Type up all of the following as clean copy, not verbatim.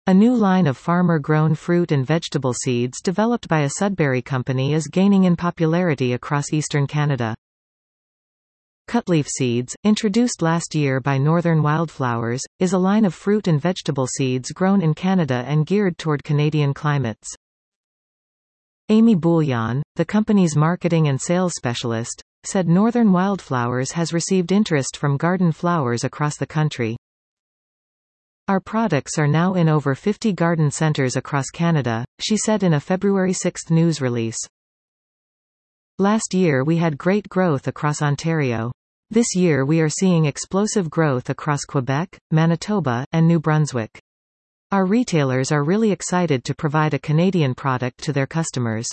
A new line of farmer-grown fruit and vegetable seeds developed by a Sudbury company is gaining in popularity across eastern Canada. Cutleaf Seeds, introduced last year by Northern Wildflowers, is a line of fruit and vegetable seeds grown in Canada and geared toward Canadian climates. Amy Bouillon, the company's marketing and sales specialist, said Northern Wildflowers has received interest from garden flowers across the country. Our products are now in over 50 garden centres across Canada, she said in a February 6 news release. Last year we had great growth across Ontario. This year we are seeing explosive growth across Quebec, Manitoba, and New Brunswick. Our retailers are really excited to provide a Canadian product to their customers.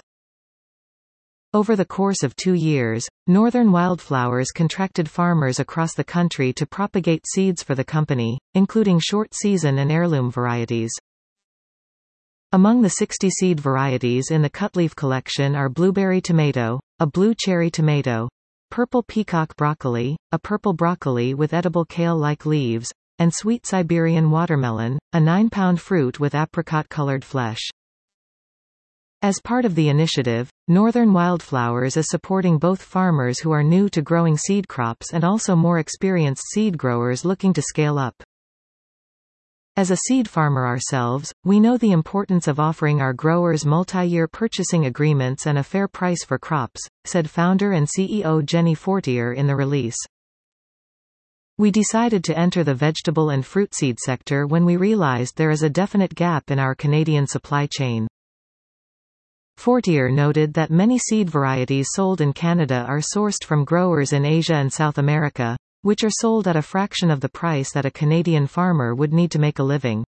Over the course of 2 years, Northern Wildflowers contracted farmers across the country to propagate seeds for the company, including short-season and heirloom varieties. Among the 60 seed varieties in the Cutleaf collection are blueberry tomato, a blue cherry tomato, purple peacock broccoli, a purple broccoli with edible kale-like leaves, and sweet Siberian watermelon, a 9-pound fruit with apricot-colored flesh. As part of the initiative, Northern Wildflowers is supporting both farmers who are new to growing seed crops and also more experienced seed growers looking to scale up. As a seed farmer ourselves, we know the importance of offering our growers multi-year purchasing agreements and a fair price for crops, said founder and CEO Jenny Fortier in the release. We decided to enter the vegetable and fruit seed sector when we realized there is a definite gap in our Canadian supply chain. Fortier noted that many seed varieties sold in Canada are sourced from growers in Asia and South America, which are sold at a fraction of the price that a Canadian farmer would need to make a living.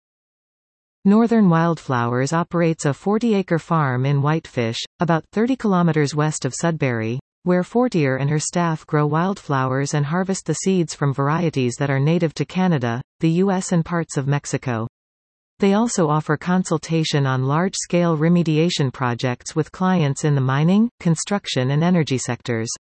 Northern Wildflowers operates a 40-acre farm in Whitefish, about 30 kilometers west of Sudbury, where Fortier and her staff grow wildflowers and harvest the seeds from varieties that are native to Canada, the U.S. and parts of Mexico. They also offer consultation on large-scale remediation projects with clients in the mining, construction and energy sectors.